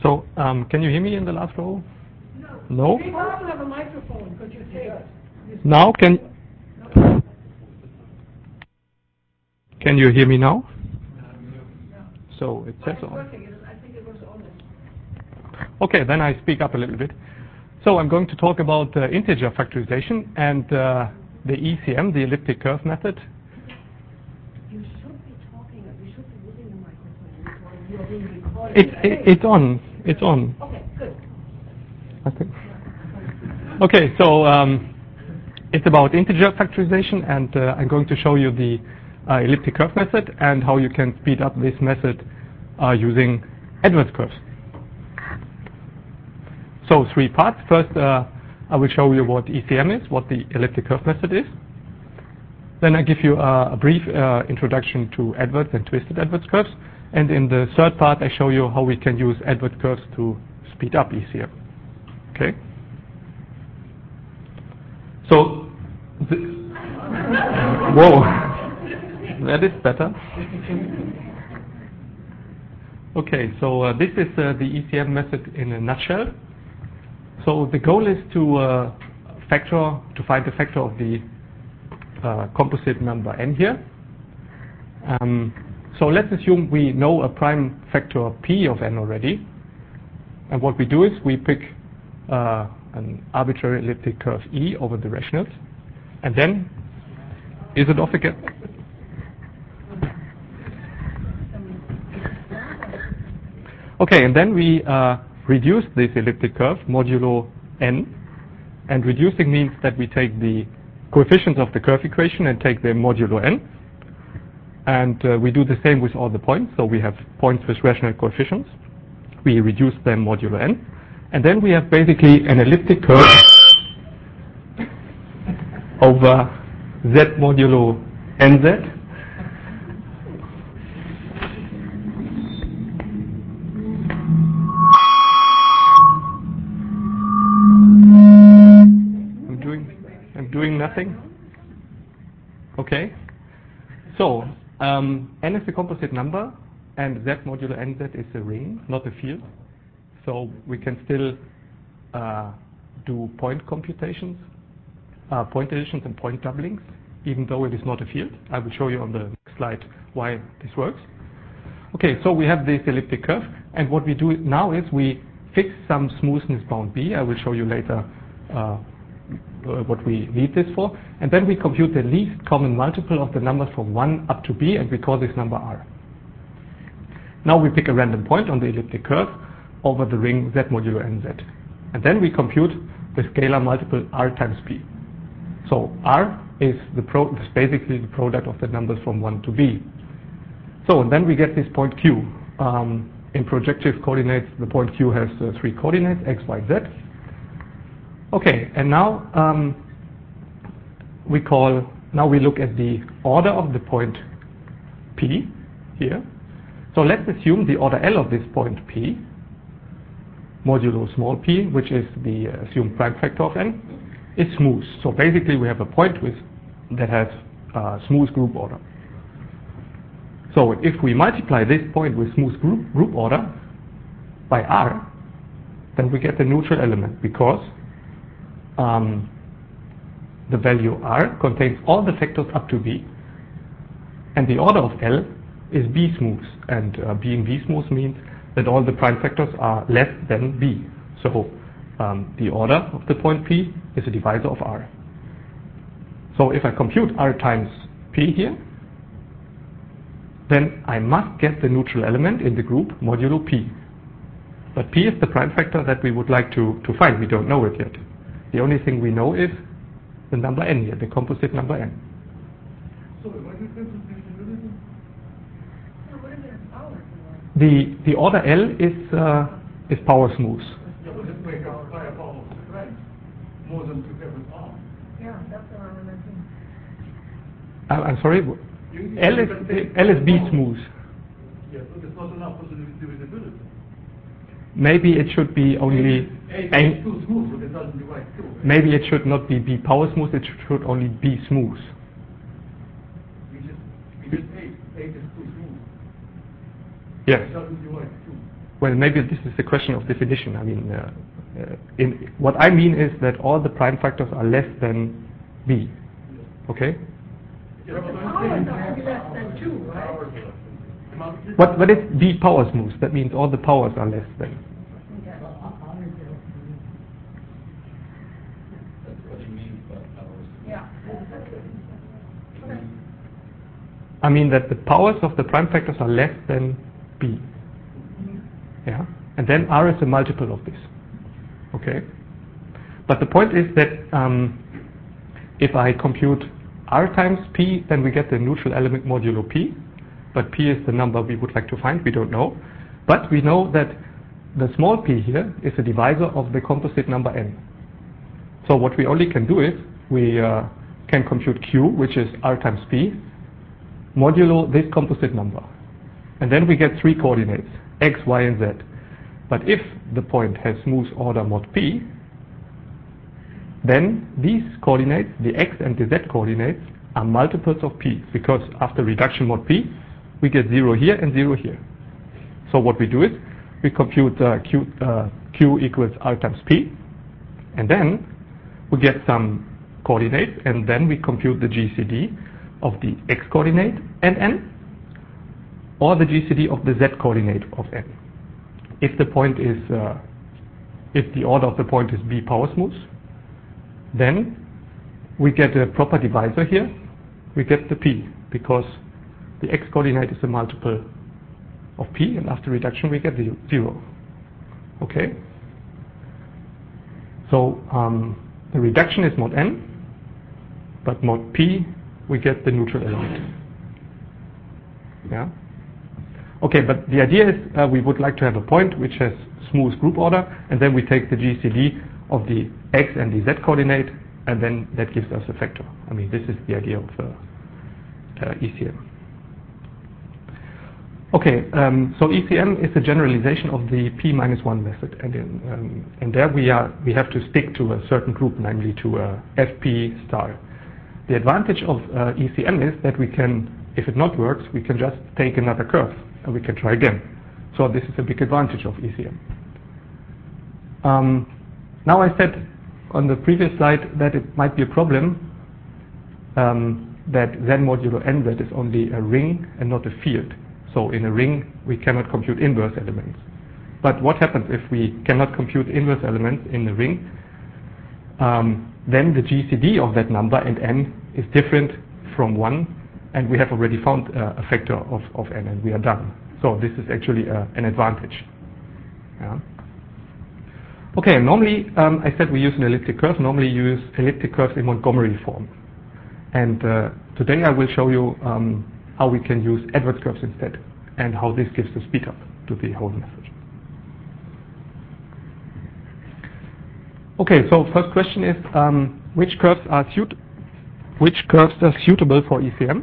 So, can you hear me in the last row? No? People also have a microphone. Could you say it? Now, can you hear me now? So, it says on. I think it was on. Okay, then I speak up a little bit. So, I'm going to talk about integer factorization and the ECM, the elliptic curve method. You should be talking. You should be using the microphone. You are being recorded. It's on. It's on. Okay, good. I think. Okay, so it's about integer factorization, and I'm going to show you the elliptic curve method and how you can speed up this method using Edwards curves. So 3 parts. First, I will show you what ECM is, what the elliptic curve method is. Then I give you a brief introduction to Edwards and twisted Edwards curves. And in the third part, I show you how we can use Edwards curves to speed up ECM. Okay? So, whoa, that is better. Okay, so this is the ECM method in a nutshell. So the goal is to find the factor of the composite number n here. So let's assume we know a prime factor p of n already. And what we do is we pick an arbitrary elliptic curve E over the rationals. And then, is it off again? Okay, and then we reduce this elliptic curve modulo n. And reducing means that we take the coefficients of the curve equation and take them modulo n. And we do the same with all the points. So we have points with rational coefficients. We reduce them modulo n. And then we have basically an elliptic curve over z modulo nz. I'm doing nothing. Okay. So n is the composite number, and z modulo nz is a ring, not a field. So we can still do point computations, point additions and point doublings, even though it is not a field. I will show you on the next slide why this works. Okay, so we have this elliptic curve, and what we do now is we fix some smoothness bound B. I will show you later what we need this for. And then we compute the least common multiple of the numbers from 1 up to B, and we call this number R. Now we pick a random point on the elliptic curve over the ring z modulo nz. And then we compute the scalar multiple R times B. So R is basically the product of the numbers from 1 to B. So and then we get this point Q. In projective coordinates, the point Q has 3 coordinates, x, y, z. Okay, and now we look at the order of the point P here. So let's assume the order L of this point P, modulo small p, which is the assumed prime factor of n, is smooth. So basically we have a point that has smooth group order. So if we multiply this point with smooth group order by R, then we get the neutral element, because the value R contains all the factors up to B, and the order of L is B smooth, and being B smooth means that all the prime factors are less than B. So the order of the point P is a divisor of R. So if I compute R times P here, then I must get the neutral element in the group modulo P. But P is the prime factor that we would like to find. We don't know it yet. The only thing we know is the number n here, the composite number n. So what is The order L is power smooth. Yeah, but it breaks out by a power of strength more than to have an R. Yeah, that's what I'm imagining. I'm sorry. L is B smooth. Yeah, but it's not enough for the divisibility. Maybe it should be only A is too smooth, but it doesn't divide two. Right? Maybe it should not be B power smooth. It should only be smooth. We just 8 is too smooth. Yes. It doesn't divide two. Well, maybe this is a question of definition. I mean, what I mean is that all the prime factors are less than b. Okay? But the powers are to be less than 2, right? What is b power smooth? That means all the powers are less than. Okay. That's what you mean by powers. Yeah. Okay. I mean that the powers of the prime factors are less than b. Yeah? And then r is a multiple of this. Okay? But the point is that if I compute r times p, then we get the neutral element modulo p. But p is the number we would like to find. We don't know. But we know that the small p here is a divisor of the composite number n. So what we only can do is we can compute q, which is r times p, modulo this composite number. And then we get 3 coordinates, x, y, and z. But if the point has smooth order mod p, then these coordinates, the x and the z coordinates, are multiples of p, because after reduction mod p, we get 0 here and 0 here. So what we do is we compute q equals r times p, and then we get some coordinates, and then we compute the GCD of the x coordinate and n, or the GCD of the z coordinate of n. If the point is, if the order of the point is b power smooth, then we get a proper divisor here. We get the p, because the x coordinate is a multiple of p, and after reduction we get 0. Okay? So the reduction is mod n, but mod p we get the neutral element. Yeah? Okay, but the idea is we would like to have a point which has smooth group order, and then we take the GCD of the x and the z coordinate, and then that gives us a vector. I mean, this is the idea of ECM. Okay, so ECM is a generalization of the p-1 method, and there we have to stick to a certain group, namely to FP star. The advantage of ECM is that we can, if it not works, we can just take another curve and we can try again. So this is a big advantage of ECM. Now I said on the previous slide that it might be a problem that z modulo nz is only a ring and not a field. So in a ring we cannot compute inverse elements. But what happens if we cannot compute inverse elements in the ring? Then the GCD of that number and n is different from 1, and we have already found a factor of n, and we are done. So this is actually an advantage. Yeah. Okay, normally I said we use an elliptic curve. Normally you use elliptic curves in Montgomery form. And today I will show you how we can use Edwards curves instead, and how this gives a speed up to the whole method. Okay, so first question is which curves are suitable for ECM?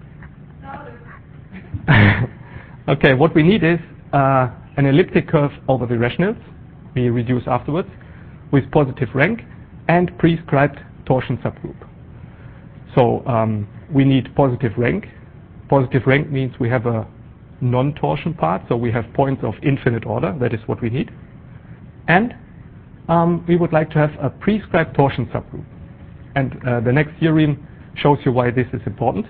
Okay, what we need is an elliptic curve over the rationals, we reduce afterwards, with positive rank and prescribed torsion subgroup. So we need positive rank. Positive rank means we have a non-torsion part, so we have points of infinite order, that is what we need. And we would like to have a prescribed torsion subgroup. And the next theorem shows you why this is important.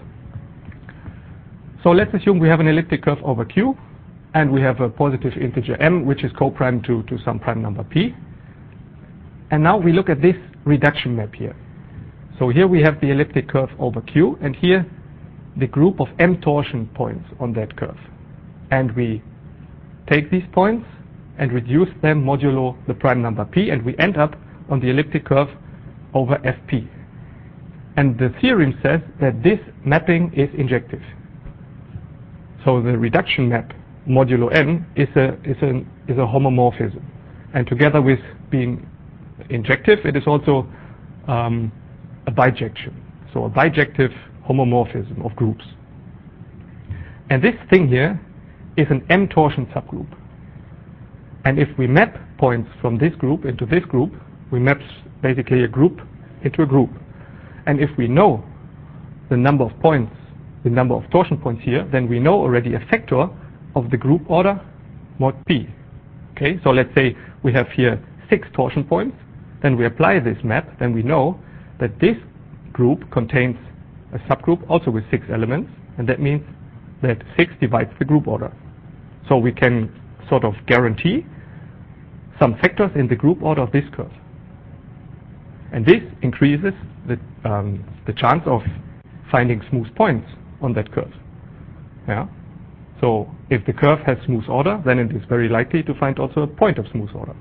So let's assume we have an elliptic curve over Q, and we have a positive integer m, which is co-prime to some prime number p. And now we look at this reduction map here. So here we have the elliptic curve over Q, and here the group of m torsion points on that curve. And we take these points and reduce them modulo the prime number p, and we end up on the elliptic curve over Fp. And the theorem says that this mapping is injective. So the reduction map modulo n is a homomorphism, and together with being injective, it is also a bijection. So a bijective homomorphism of groups. And this thing here is an m torsion subgroup. And if we map points from this group into this group, we map basically a group into a group. And if we know the number of points, the number of torsion points here, then we know already a factor of the group order mod p. Okay, so let's say we have here 6 torsion points, then we apply this map, then we know that this group contains a subgroup also with 6 elements, and that means that 6 divides the group order. So we can sort of guarantee some factors in the group order of this curve. And this increases the chance of finding smooth points on that curve. Yeah? So if the curve has smooth order, then it is very likely to find also a point of smooth order.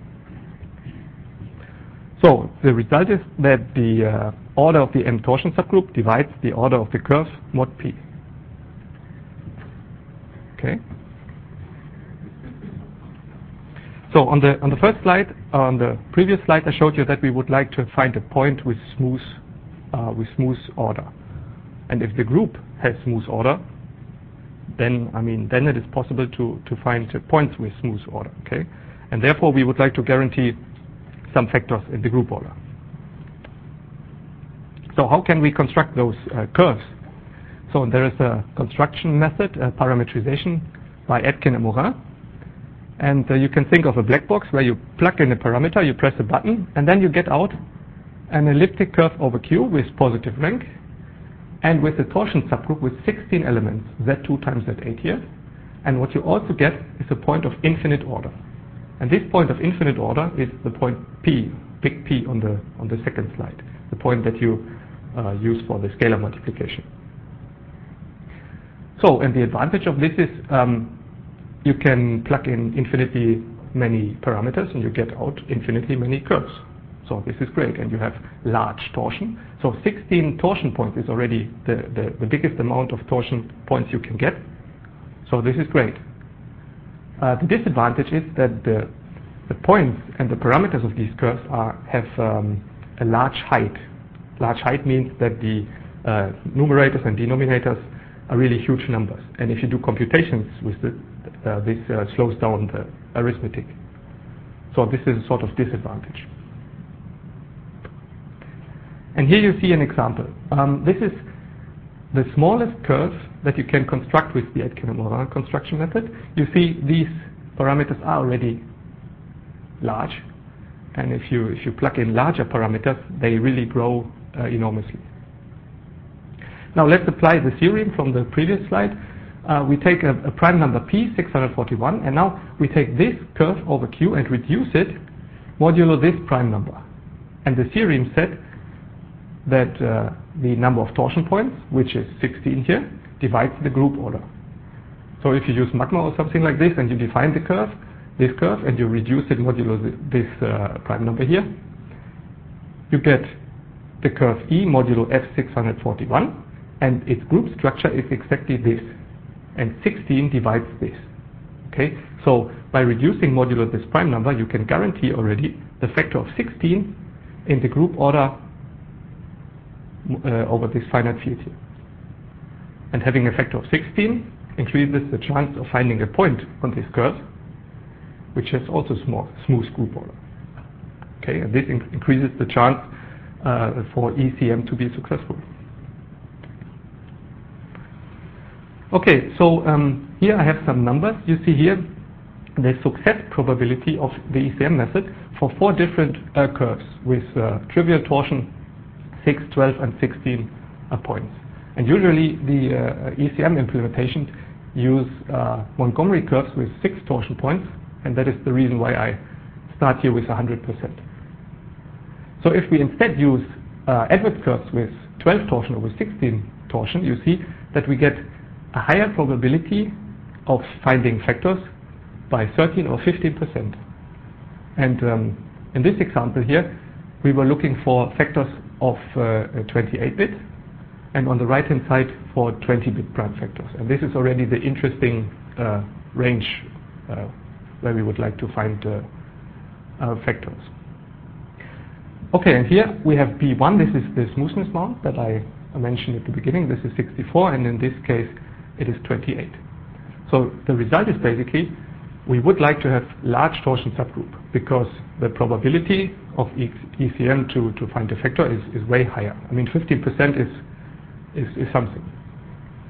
So the result is that the order of the M torsion subgroup divides the order of the curve mod P. Okay. So on the first slide, on the previous slide, I showed you that we would like to find a point with smooth order. And if the group has smooth order, then it is possible to find points with smooth order. Okay, and therefore we would like to guarantee some factors in the group order. So how can we construct those curves? So there is a construction method, parametrization by Etkin and Morin. And you can think of a black box where you plug in a parameter, you press a button, and then you get out an elliptic curve over Q with positive rank, and with a torsion subgroup with 16 elements, Z2 times Z8 here. And what you also get is a point of infinite order. And this point of infinite order is the point P, big P on the second slide, the point that you use for the scalar multiplication. So, and the advantage of this is you can plug in infinitely many parameters and you get out infinitely many curves. So this is great, and you have large torsion. So 16 torsion points is already the biggest amount of torsion points you can get. So this is great. The disadvantage is that the points and the parameters of these curves have a large height. Large height means that the numerators and denominators are really huge numbers. And if you do computations with this slows down the arithmetic. So this is a sort of disadvantage. And here you see an example. This is the smallest curve that you can construct with the Etkin and Morin construction method. You see these parameters are already large, and if you plug in larger parameters, they really grow enormously. Now let's apply the theorem from the previous slide. We take a prime number P, 641, and now we take this curve over Q and reduce it modulo this prime number. And the theorem said that the number of torsion points, which is 16 here, divides the group order. So if you use magma or something like this and you define the curve, this curve, and you reduce it modulo this prime number here, you get the curve E modulo F641, and its group structure is exactly this, and 16 divides this. Okay, so by reducing modulo this prime number, you can guarantee already the factor of 16 in the group order over this finite field here. And having a factor of 16 increases the chance of finding a point on this curve, which has also smooth group order. Okay, and this increases the chance for ECM to be successful. Okay, so here I have some numbers. You see here the success probability of the ECM method for 4 different curves with trivial torsion 6, 12, and 16 points. And usually the ECM implementation use Montgomery curves with 6 torsion points, and that is the reason why I start here with 100%. So if we instead use Edwards curves with 12 torsion over 16 torsion, you see that we get a higher probability of finding factors by 13 or 15%. And in this example here, we were looking for factors of 28-bit, and on the right-hand side for 20-bit prime factors. And this is already the interesting range where we would like to find factors. Okay, and here we have B1. This is the smoothness bound that I mentioned at the beginning. This is 64, and in this case it is 28. So the result is basically we would like to have large torsion subgroup because the probability of ECM to find a factor is way higher. I mean, 15% is something.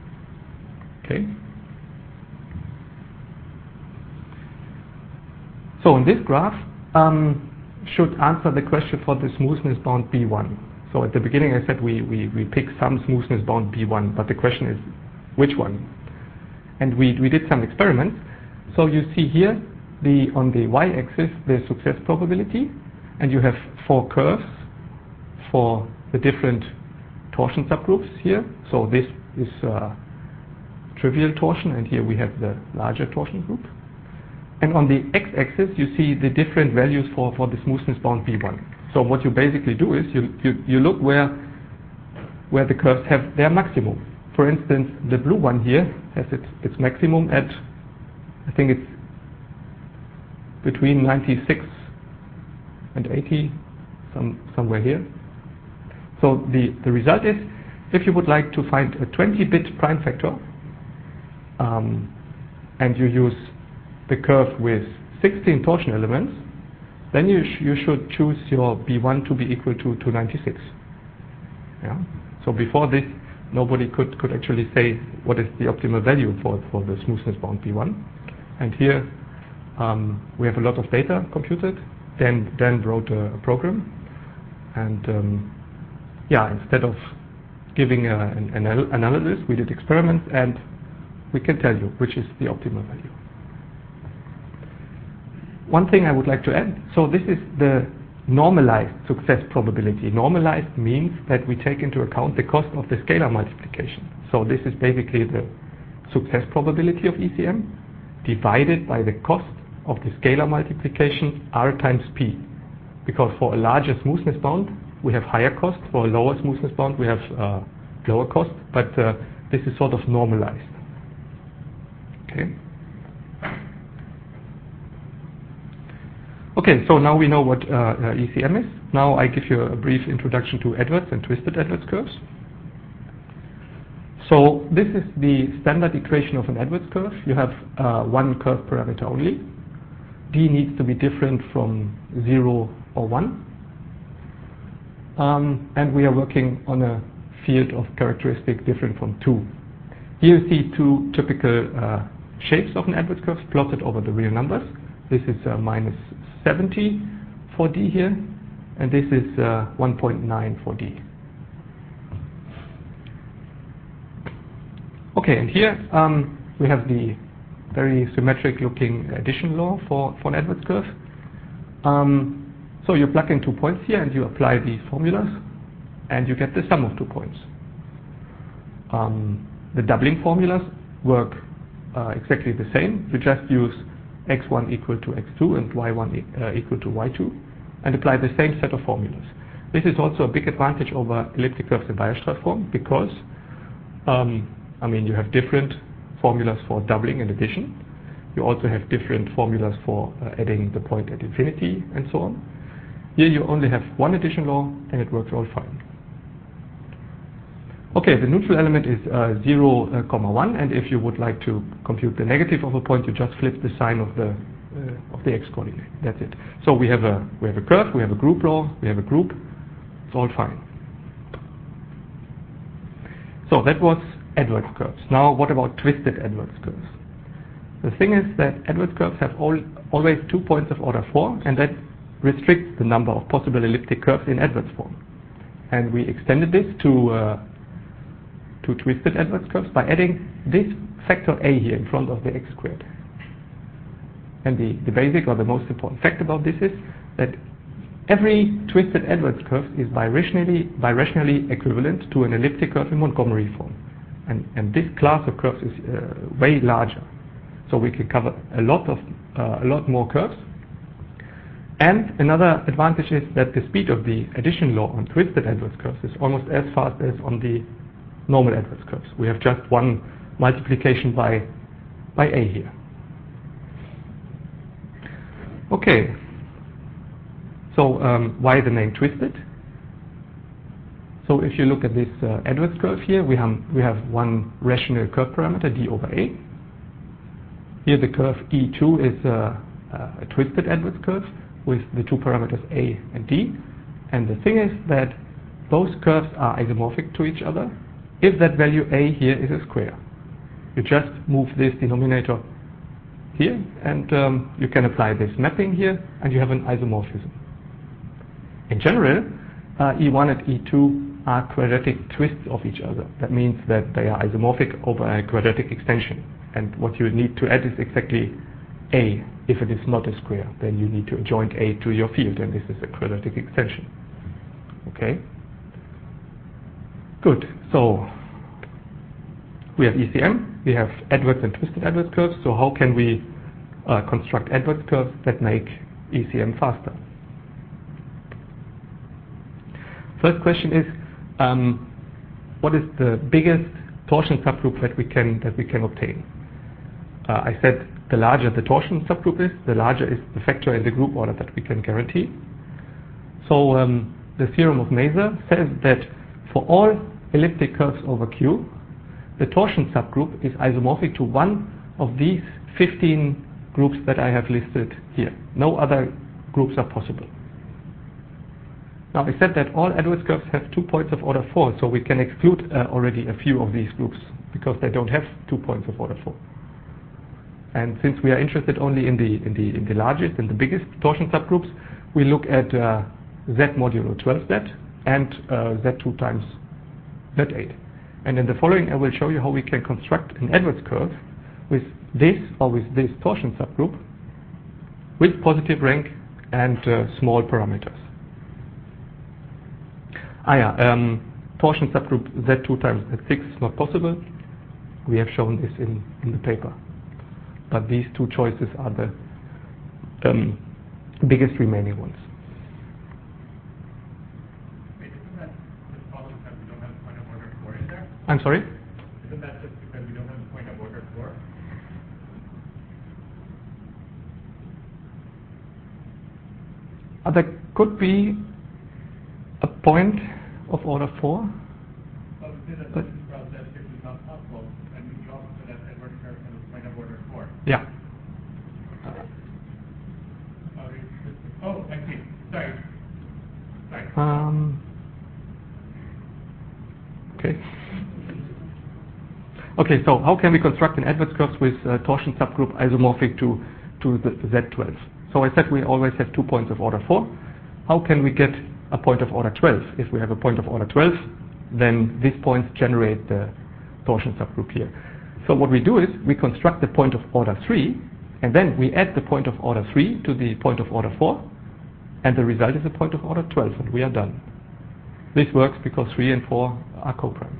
Okay. So in this graph should answer the question for the smoothness bound B1. So at the beginning I said we pick some smoothness bound B1, but the question is which one? And we did some experiments. So you see here on the y-axis the success probability, and you have 4 curves for the different torsion subgroups here. So this is trivial torsion, and here we have the larger torsion group. And on the x-axis you see the different values for the smoothness bound B1. So what you basically do is you look where the curves have their maximum. For instance, the blue one here has its maximum at, I think it's between 96 and 80, somewhere here. So the result is, if you would like to find a 20-bit prime factor, and you use the curve with 16 torsion elements, then you should choose your B1 to be equal to 96. Yeah? So before this, nobody could actually say what is the optimal value for the smoothness bound B1. And here we have a lot of data computed. Dan wrote a program, and instead of giving an analysis, we did experiments, and we can tell you which is the optimal value. One thing I would like to add, so this is the normalized success probability. Normalized means that we take into account the cost of the scalar multiplication. So this is basically the success probability of ECM divided by the cost of the scalar multiplication R times P. Because for a larger smoothness bound, we have higher cost. For a lower smoothness bound, we have lower cost. But this is sort of normalized. Okay. Okay, so now we know what ECM is. Now I give you a brief introduction to Edwards and twisted Edwards curves. So this is the standard equation of an Edwards curve. You have one curve parameter only. D needs to be different from 0 or 1. And we are working on a field of characteristic different from 2. Here you see 2 typical shapes of an Edwards curve plotted over the real numbers. This is minus 70 for D here, and this is 1.9 for D. Okay, and here we have the very symmetric looking addition law for an Edwards curve. So you plug in 2 points here and you apply these formulas, and you get the sum of 2 points. The doubling formulas work exactly the same. You just use x1 equal to x2 and y1 equal to y2, and apply the same set of formulas. This is also a big advantage over elliptic curves in Weierstrass form, because you have different formulas for doubling and addition. You also have different formulas for adding the point at infinity and so on. Here you only have one addition law, and it works all fine. Okay, the neutral element is 0, 1, and if you would like to compute the negative of a point, you just flip the sign of the x-coordinate. That's it. So we have a curve, we have a group law, we have a group. It's all fine. So that was Edwards curves. Now what about twisted Edwards curves? The thing is that Edwards curves have always 2 points of order 4, and that restricts the number of possible elliptic curves in Edwards form. And we extended this to twisted Edwards curves by adding this factor a here in front of the x squared. And the basic or the most important fact about this is that every twisted Edwards curve is birationally equivalent to an elliptic curve in Montgomery form. And this class of curves is way larger. So we can cover a lot more curves. And another advantage is that the speed of the addition law on twisted Edwards curves is almost as fast as on the normal Edwards curves. We have just one multiplication by a here. Okay. So why the name twisted? So if you look at this Edwards curve here, we have one rational curve parameter d over a. Here the curve E2 is a twisted Edwards curve with the 2 parameters a and d. And the thing is that those curves are isomorphic to each other if that value a here is a square. You just move this denominator here, and you can apply this mapping here, and you have an isomorphism. In general, E1 and E2 are quadratic twists of each other. That means that they are isomorphic over a quadratic extension. And what you need to add is exactly A. If it is not a square, then you need to adjoint A to your field, and this is a quadratic extension. Okay? Good. So we have ECM, we have Edwards and twisted Edwards curves. So how can we construct Edwards curves that make ECM faster? First question is, what is the biggest torsion subgroup that we can obtain? I said the larger the torsion subgroup is, the larger is the factor in the group order that we can guarantee. So the theorem of Mazur says that for all elliptic curves over Q, the torsion subgroup is isomorphic to one of these 15 groups that I have listed here. No other groups are possible. Now I said that all Edwards curves have 2 points of order 4, so we can exclude already a few of these groups because they don't have 2 points of order 4. And since we are interested only in the largest and the biggest torsion subgroups, we look at Z modulo 12Z and Z2 times Z8. And in the following I will show you how we can construct an Edwards curve with this or with this torsion subgroup with positive rank and small parameters. Torsion subgroup Z2 times Z6 is not possible. We have shown this in the paper. But these two choices are the biggest remaining ones. Wait, isn't that just problem because we don't have the point of order 4 in there? I'm sorry? Isn't that just because we don't have the point of order 4? There could be a point of order 4. Well, we say that But- this problem Z6 is not possible, and you also said that Edwards curve has a point of order 4. Yeah. Oh, I see. Sorry. Okay. Okay, so how can we construct an Edwards curve with torsion subgroup isomorphic to the Z12? So I said we always have 2 points of order 4. How can we get a point of order 12? If we have a point of order 12, then these points generate the torsion subgroup here. So what we do is we construct the point of order 3, and then we add the point of order 3 to the point of order 4, and the result is a point of order 12, and we are done. This works because 3 and 4 are coprime.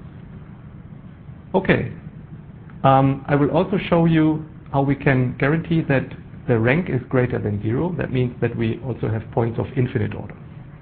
Okay. I will also show you how we can guarantee that the rank is greater than 0. That means that we also have points of infinite order.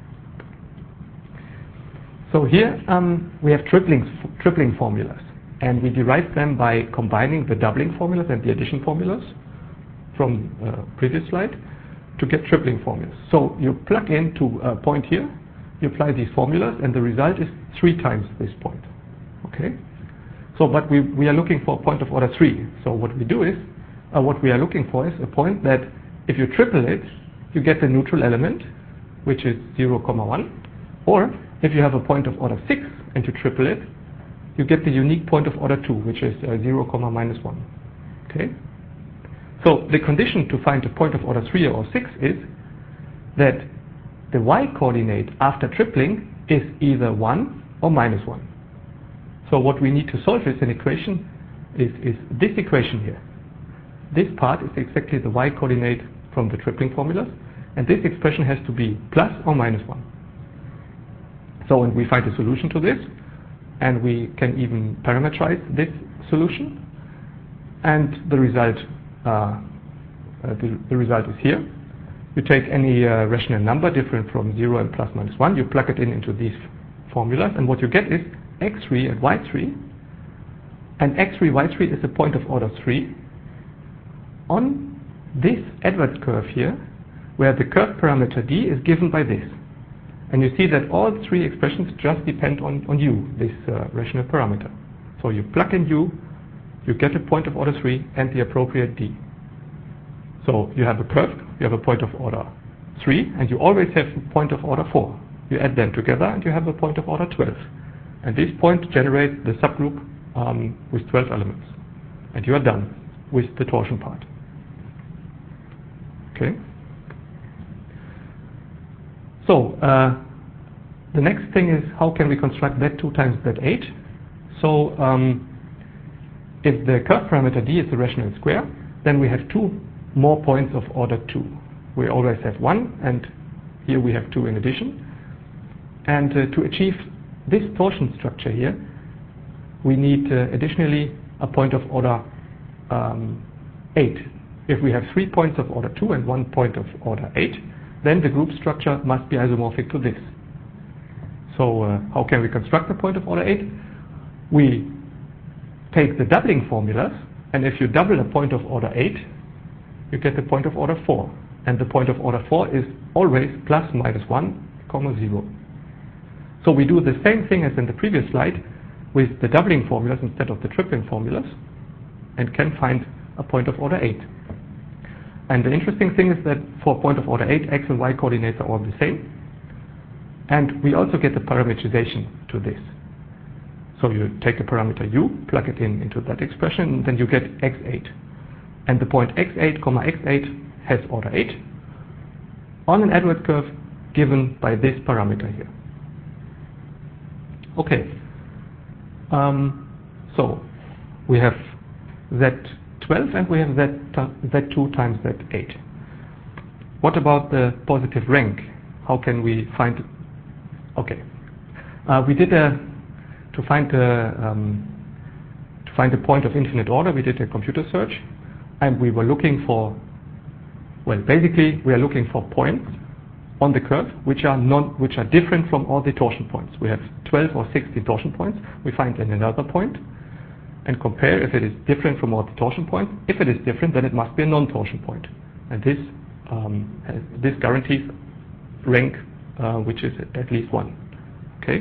So here we have tripling formulas, and we derive them by combining the doubling formulas and the addition formulas from previous slide to get tripling formulas. So you plug into a point here, you apply these formulas, and the result is 3 times this point. Okay. So, but we are looking for a point of order 3. So what we do is, what we are looking for is a point that if you triple it, you get the neutral element, which is 0, 1. Or if you have a point of order 6 and you triple it, you get the unique point of order 2, which is 0, -1. Okay. So the condition to find a point of order 3 or 6 is that the y coordinate after tripling is either 1 or -1. So what we need to solve is an equation, is this equation here. This part is exactly the y coordinate from the tripling formulas, and this expression has to be plus or -1. So and we find a solution to this, and we can even parameterize this solution, and the result is here. You take any rational number different from 0 and plus -1, you plug it into these formulas, and what you get is x3 and y3, and x3, y3 is a point of order 3 on this Edwards curve here, where the curve parameter d is given by this. And you see that all 3 expressions just depend on u, this rational parameter. So you plug in u, you get a point of order 3 and the appropriate d. So you have a curve, you have a point of order 3, and you always have a point of order 4. You add them together and you have a point of order 12. And this point generates the subgroup with 12 elements. And you are done with the torsion part. Okay. So the next thing is, how can we construct Z2 times Z8? So if the curve parameter D is the rational square, then we have 2 more points of order 2. We always have 1, and here we have 2 in addition. And to achieve this torsion structure here, we need additionally a point of order 8. If we have 3 points of order 2 and 1 point of order 8, then the group structure must be isomorphic to this. So how can we construct a point of order 8? We take the doubling formulas, and if you double a point of order 8, you get the point of order 4. And the point of order 4 is always plus minus 1, 0. So we do the same thing as in the previous slide with the doubling formulas instead of the tripling formulas, and can find a point of order 8. And the interesting thing is that for point of order 8, x and y coordinates are all the same. And we also get the parameterization to this. So you take the parameter u, plug it into that expression, and then you get x8. And the point x8, x8 has order 8 on an Edwards curve given by this parameter here. Okay. So we have Z12 and we have Z2 times Z8. What about the positive rank? How can we find? Okay, we did to find a point of infinite order. We did a computer search, and we were looking for. Well, basically, we are looking for points on the curve which are different from all the torsion points. We have 12 or 16 torsion points. We find another point and compare if it is different from all the torsion points. If it is different, then it must be a non-torsion point. And this guarantees rank which is at least 1. Okay.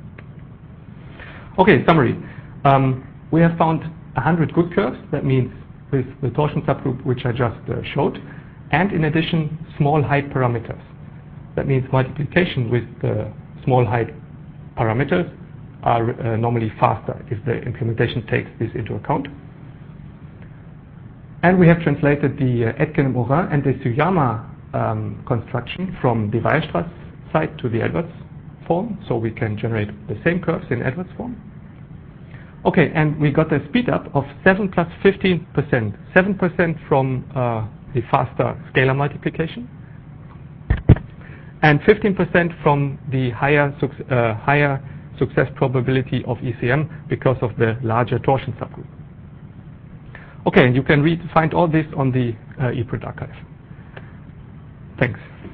Okay, summary. We have found 100 good curves. That means with the torsion subgroup which I just showed, and in addition small height parameters. That means multiplication with the small height parameters are normally faster if the implementation takes this into account. And we have translated the Aitken-Morin and the Suyama construction from the Weierstrass side to the Edwards form, so we can generate the same curves in Edwards form. Okay, and we got a speed up of 7 plus 15%. 7% from the faster scalar multiplication, and 15% from the higher success probability of ECM because of the larger torsion subgroup. Okay, you can find all this on the ePrint archive. Thanks.